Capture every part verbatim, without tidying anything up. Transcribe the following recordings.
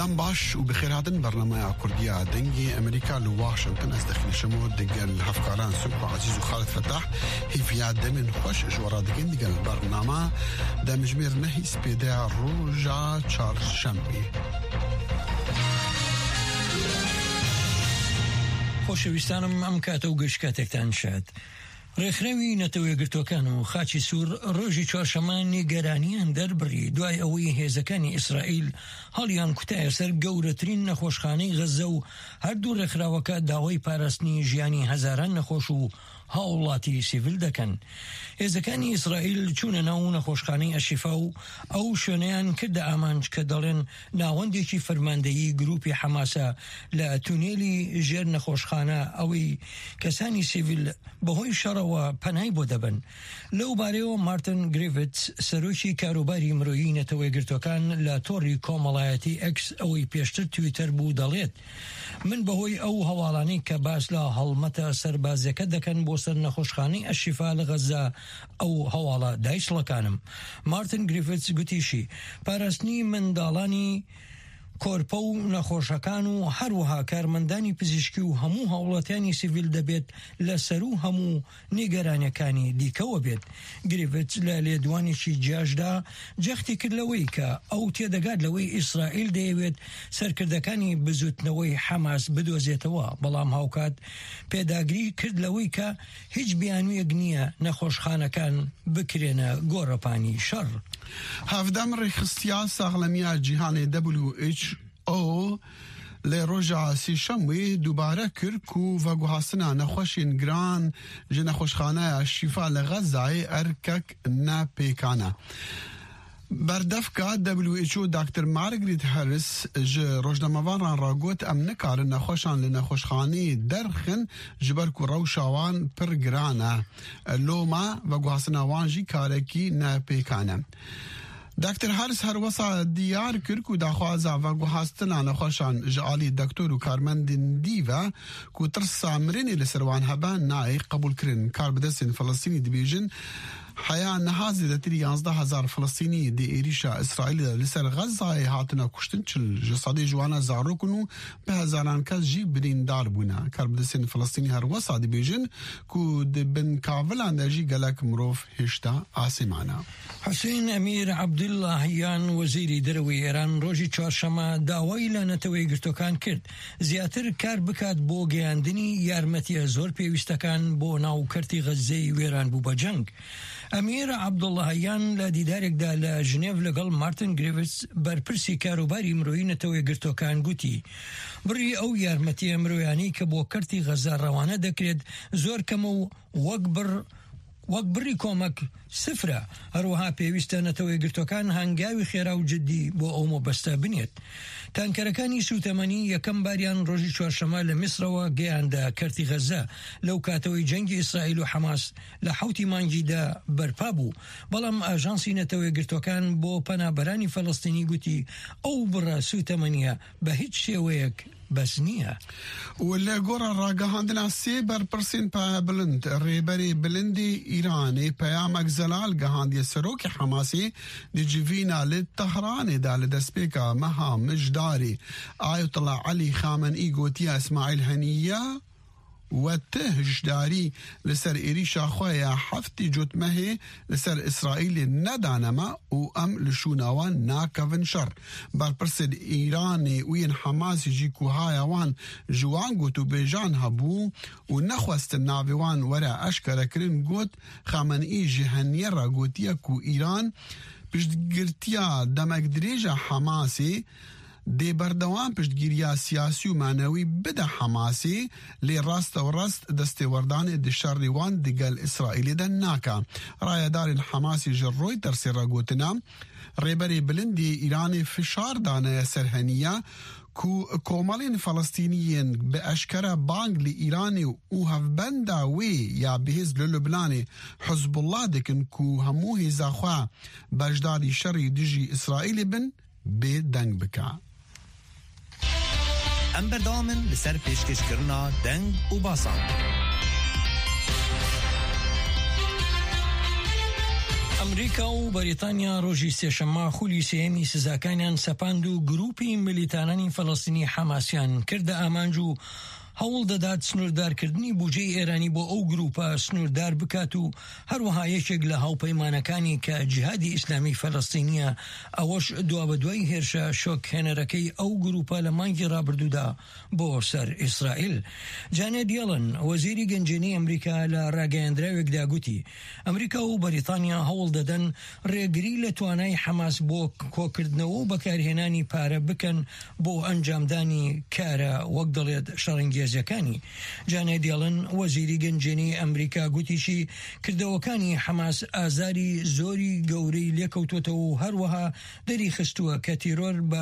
سلام باش وبخير هادن برنامج كردية دنجي أمريكا لواشنطن از دخل شمو دقل هفكاران سوق عزيز وخالد فتاح هي في عدم خوش جورا دقن دقل برنامج دا مجمير نهي سبيدا روجا تشارلز شامبي خۆشەویستانم ئەم کاتە و گەشت کاتێکتان شاد. ڕێکخراوی نەتەوەیەگرتوەکان و خاچی سوور ڕۆژی چوارشەمە نیگەرانیان دەربڕی دوای ئەوەی هێزەکانی ئیسرائیل هەڵیان کوتایە سەر گەورەترین نەخۆشخانەی غەزە و هەردوو ڕێکخراوەکە داوای پاراستنی ژیانی هەزاران نەخۆش و هاوڵاتی سیڤیل دەکەن. هێزەکانی ئیسرائیل چوونە ناو نەخۆشخانەی ئەشیفا و ئەو شوێنەیان کردە ئامانج کە دەڵێن ناوەندێکی فەرماندەیی گروپی حەماسە لە تونێلی ژێر نەخۆشخانە ئەوەی کەسانی سیڤیل بەهۆی شەڕەوە پەنای بۆ دەبن. لەو بارەیەوە مارتن گریڤتس سەرۆکی کاروباری مرۆیی نەتەوەیەگرتوەکان لە تۆڕی کۆمەڵایەتی ئەکس ئەوەی پێشتر تویتەر بوو دەڵێت من بەهۆی ئەو هەواڵانەی کە باس لە هەڵمەتە سەربازەکە دەکەن بۆ سەر نەخۆشخانەی ئەشیفا لە غەزە ئەو هەواڵە دایشڵەکانم. مارتن گریڤتس گوتیشی پاراستنی منداڵانی کۆرپە و نەخۆشەکان و هەروەها کارمەندانی پزیشکی و هەموو هەوڵەتیانی سیڤیل دەبێت لە سەر و هەموو نیگەرانیەکانی دیکەوە بێت. گریڤتس لە لێدوانێکی جیاشدا جەختی کرد لەوەی کە ئەو تێدەگات لەوەی ئیسرائیل دەیەوێت سەرکردەکانی بزوتنەوەی حەماس بدۆزێتەوە، بەڵام هاوکات پێداگری کرد لەوەی کە هیچ بیانوویەک نییە نەخۆشخانەکان بکرێنە گۆڕەپانی شەڕ. هەفدەم ڕێکخستیا ساغلەمیە جیهانی دبلیو ئیچ او لی روژا سی شەموی دووبارە کرد و ڤەگوهاستنا نەخۆشین گران ji نەخۆشخانەیە شیفا لە غەزای ئەرکەک نەپێکانە. بەردەفکە دبلیو ئیچ او داکتر مارگریت هەرس ji ڕۆژنامەوانان ڕاگوت ئەم نکارن نەخۆشان لە نەخۆشخانەی دەرخن ji ber ku rewşa wan pir giran e. Loma veguhastina wan jî karekî nepêkan e. دکتر هرس هر وسا دیار کرد که داخوازا و گوهاستنا نخوشان جعالی دکتور و کارمندین دیوه که ترسا مرینی لسروان هبان نای قبول کرن کار بدستین فلسطینی دبیجن حیا نهازی دتری یازده هزار فلسطینی دی ایریشا اسرائیل لسر غزای هاتنا کشتن چل جسادی جوانا زارو کنو به هزاران کس جی برین دار بونا کار بدستین فلسطینی هر وسا دبیجن که دبن کاولان دا جی گلک مروف هشتا آسیمانا. حسین امیر عبداللهیان وەزیری دەرەوەی ئێران ڕۆژی چوارشەمە داوای لە نەتەوەیەگرتوەکان کرد زیاتر کار بکات بۆ گەیاندنی یارمەتیە زۆر پێویستەکان بۆ ناوکەرتی غەزەی وێران بوو بە جەنگ. ئەمیر عەبدوڵڵاهیان لە دیدارێکدا لە ژنێڤ لەگەڵ مارتن گریڤتس بەرپرسی کاروباری مرۆیی نەتەوەیەگرتوەکان گوتی بڕی ئەو یارمەتیە مرۆیانی کە بۆ کەرتی غەزە ڕەوانە دەکرێت زۆر کەمە و وەک بڕ وەک بڕی کۆمەک سفرە. هەروەها پێویستە نەتەوەیەگرتوەکان هەنگاوی خێرا و جددی بۆ ئەو مەبەستە بنێت. تانکەرەکانی سوتەمەنی یەکەم باریان ڕۆژی چوارشەمە لە میسرەوە گەیاندا کەرتی غەزە لەو کاتەوەی جەنگی ئیسرائیل و حەماس لە حەوتی مانگیدا بەرپا بوو، بەڵام ئاژانسی نەتەوەیەگرتوەکان بۆ پەنابەرانی فەڵەستینی گوتی ئەو بڕە سوتەمەنیە بە هیچ شێوەیەک بەس نییە. ولی گۆڕە ڕاگەهاندنا سێ بەرپرسین پایە بلند ڕێبەری بلندی ئیرانی پەیامێک زەلال گەهاندیە سەرۆکی حەماسی دیجیڤینە لە تەهرانێدا لە دەستپێکە مەها مژداری ئایەتوڵا عەلی خامنئی گوتیە ئیسماعیل هەنیە وتهجداري لسر إيريشا خويا حفتي جوت مهي لسر إسرائيل ندانما وأم لشوناوان ناكفن شر برپرسد إيراني وين حماس جيكو هايوان جوان قوتو بيجان هبو ونخوست النابوان ورا أشكرا كرين قوت خامنئي جهنية را قوتيا كو إيران پشتگirتیا دمک دریجا حماسی دی بردوان پشتگیریا سیاسی و معنوی بده حماسی لی راست و راست دستوردان دی شریوان دیگل اسرائیلی دن ناکا. رایدار حماسی جروی ترسی را گوتنا ریبری بلندی ایرانی فشار دانه سرهنیه کو کومالین فلسطینیین به اشکره بانگ لی ایرانی و هفبنده وی یا بهز للبنانی حزب الله دکن کو هموهی زاخوا بجداری شری دیجی اسرائیلی بن به دنگ بکا. ام بردامن لسر پیشکش کرنا دنگ و باسان. ئەمریکا و بەریتانیا ڕۆژی سێشەممە خولی سێمی سزاکانیان سەپاند و گروپی ملیتانانی فەڵەستینی حەماسیان کردە ئامانج و هەوڵ دەدات سنووردارکردنی بودجەی ئێرانی بۆ ئەو گروپە سنووردار بکات و هەروەها یەکێک لە هاوپەیمانەکانی کە جیهادی ئیسلامی فەلەستینیە ئەوەش دوا بە دوای هێرشە شۆکهێنەرەکەی ئەو گروپە لە مانگی ڕابردوودا بۆ سەر ئیسرائیل. جانێت یەڵن وەزیری گەنجێنی ئەمریکا لە ڕاگەیەندراوێکدا گوتی ئەمریکا و بەریتانیا هەوڵ دەدەن ڕێگری لە توانای حەماس بۆ کۆکردنەوە و بەکارهێنانی پارە بکەن بۆ ئەنجامدانی کارە وەک دەڵێت شەڕەنگێز ەکانی. جانێت دیڵن وەزیری گەنجێنی ئەمریکا گوتیشی کردەوەکانی حەماس ئازاری زۆری گەورەی لێکەوتوتەوە و هەروەها دەری خستووە کە تیرۆر بە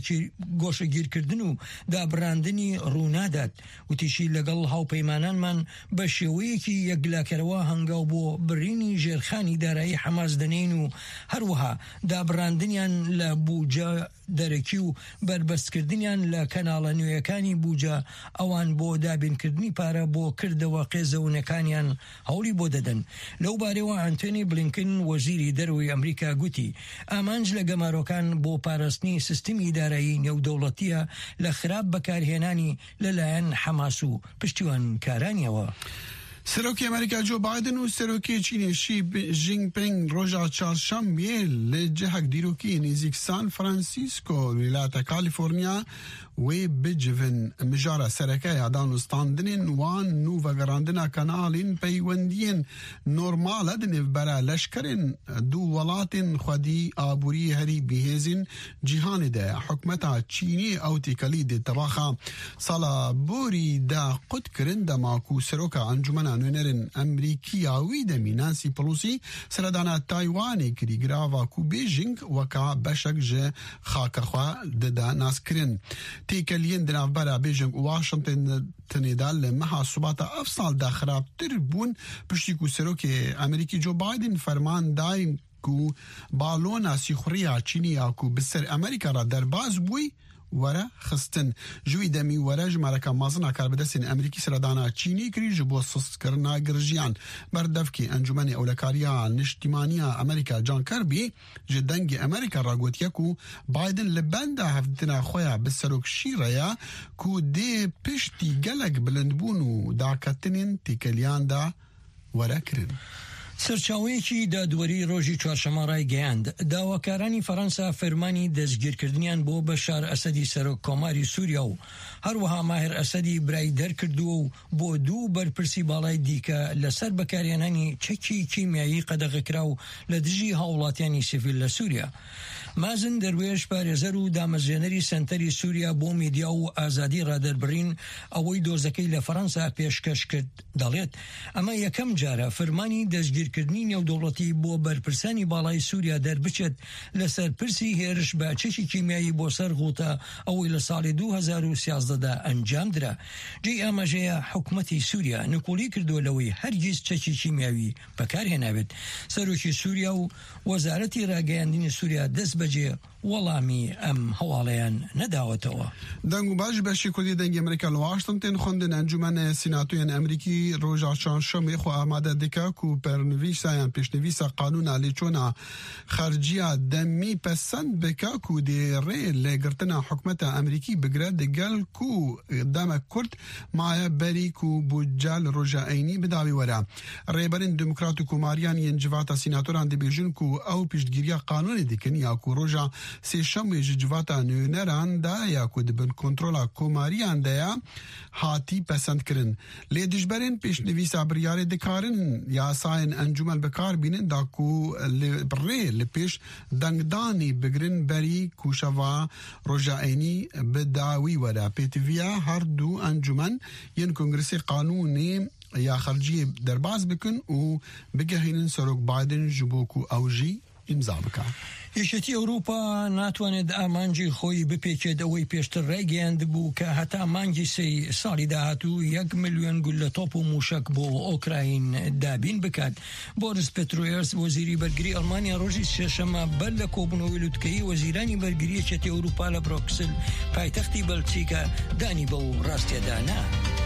گۆشەگیرکردن و دابڕاندنی ڕوونادات. وتیشی لەگەڵ هاوپەیمانانمان بە شێوەیەکی یەکلاکەرەوە هەنگاو بۆ بڕینی ژێرخانی دارایی حەماس دەنین و هەروەها دابڕاندنیان لە بوجە دەرەکی و بربەستکردنیان لە کەناڵە نوێیەکانی بوجە ئەوان بۆ دابینکردنی پارە بۆ کردەوە قێزەونەکانیان هەوڵی بۆ دەدەن. لەو بارەوە ئەنتۆنی بلینکن وەزیری دەروی ئەمریکا گوتی ئامانج لە گەمارۆکان بۆ پاراستنی سیستمی دارایی نێودەوڵەتیە لە خراپ بەکارهێنانی لەلایەن حەماس و پشتیوانکارانیەوە. سەرۆکی ئەمریکا جۆ بایدن و سەرۆکی چینی شی ژینپینگ ڕۆژا چوارشەممێ لە جەهەک دیرۆکی نزیک سان فرانسیسکۆ ویلاتە کالیفۆرنیا وێ بجڤن مژارە سەرەکەیە دانوستاندنên wan nû vegerandina kanalên peywendiyên normal e di nêvbera leşkerên du welatên xwedî aborî herî bihêzin cîhanê de hikûmeta Çînê ew têkelî dê tiraxa sala borî de qut kirin dema ku seroka encumena nûnerên Emerîkiya wî demî Nancy Pelosi seredana Taywanê kirî girava ku Beijing weka beşek ji xaka xwe dide naskirin. تێکەلیên di navbera Beijing û Washingtonê de li meha subata ev sal de xirabtir bûn piştî ku serokê Amerîkî Joe Biden ferman dayên ku balona sîxuriya Çînîya ku bi ser Amerîka re derbas bûyî were xistin. Ji wî demî were ji mereka mezina karbidestên Emerîkî seredana Çînî kirî ji bo sistkirina girjiyan. Berdevkê Encûmenê Ewlekariya Niştimaniya Amerîka John Kirby ji dengê Amerîka re gotiye ku Biden li benda hevdina xwe ya bi serokşîreya ku dê piştî gelek bilindbûn û daketinên têkeliyan de were kirin. سەرچاوەیەکی دادوەری ڕۆژی چوارشەممە ڕایگەیاند داواکارانی فەڕەنسا فەرمانی دەستگیرکردنیان بۆ بەشار ئەسەدی سەرۆک کۆماری سووریا و هەروەها ماهر ئەسەدی برای دەرکردووە و بۆ دوو بەرپرسی باڵای دیکە لەسەر بەکارهێنانی چەکی کیمیایی قەدەغەکرا و لە دژی هاوڵاتیانی سیڤیل لە سووریا. مازن دەروێش پارێزەر و دامەزێنەری سنتەری سووریا بۆ میدیا و ئازادی ڕادەربڕین ئەوەی دۆزەکەی لە فەڕەنسا پێشکەش کرد دەڵێت ئەمە یەکەم جارە فەرمانی دەستگیرکردنی نێودەوڵەتی بۆ بەرپرسانی باڵای سووریا دەربچێت لەسەر پرسی هێرش بە چەکی کیمیایی بۆ سەر غوتە ئەوەی لە ساڵی دوو هەزار و سیازدەدا ئەنجام درا. جێ ئاماژەیە حکوومەتی سووریا نکولی کردووە لەوەی هەرگیز چەکی کیمیاوی بەکارهێنابێت. سەرۆکی سووریا و وەزارەتی ڕاگەیاندنی سووریا دەست بەجێ وەڵامی ئەم هەواڵەیان نەداوەتەوە. دەنگ و باش بەشی کوردی دەنگی ئەمریکا لە واشنگتن خوندن ئەنجومەنە سیناتۆیان ئەمریکی ڕۆژا چوارشەممێ خۆ ئامادە دکا و پەرنویسایان پێشنویسە قانونا لێچۆنا خەرجیە دەمی پەسەند بکا و دێڕێ لێگرتنا حکومەتە ئەمریکی بگرە دەگەل و دەمە کورد مایە بەریک و بودجە لە ڕۆژە ئەینی بداوی وەرە. ڕێبەرین دموکرات و کۆماریان یەنجڤاتە سیناتۆران دەبێژن و ئەو پشتگیریە قانونی دیکن یا ku roja sêşemê ji civata nûneran da ya ku dibin kontrola komarîyan de ya hatî pesendkirin. Lê dijberên pêşnivîsa biryarê dikarin yasayên encûmen bikar bînin da ku rê li pêş dengdanî bigirin berî ku şeva roja eynî bi dawî were. Pêtiviya her du encûmen yên Kongresê Qanûnê ya xerciyê derbas bikin û bigehînin Serok Biden ji bo ku ew jî imza bika. یەکێتی ئەوروپا ناتوانێت ئامانجی خۆی بپێکێت ئەوەی پێشتر ڕێگەیاند بوو کە هەتا مانگی سەی ساڵی داهاتوو یەک ملیۆن گول لە تۆپ و موشک بۆ ئۆکراین دابین بکات. بۆریس پێترویەرس وەزیری بەرگری ئەڵمانیا ڕۆژی سێشەممە بەر لە کۆبوونەوەی لوتکەی وەزیرانی بەرگری یەکێتی ئەوروپا لە برۆکسل پایتەختی بەلجیکا دانی بە و ڕاستیەدانا.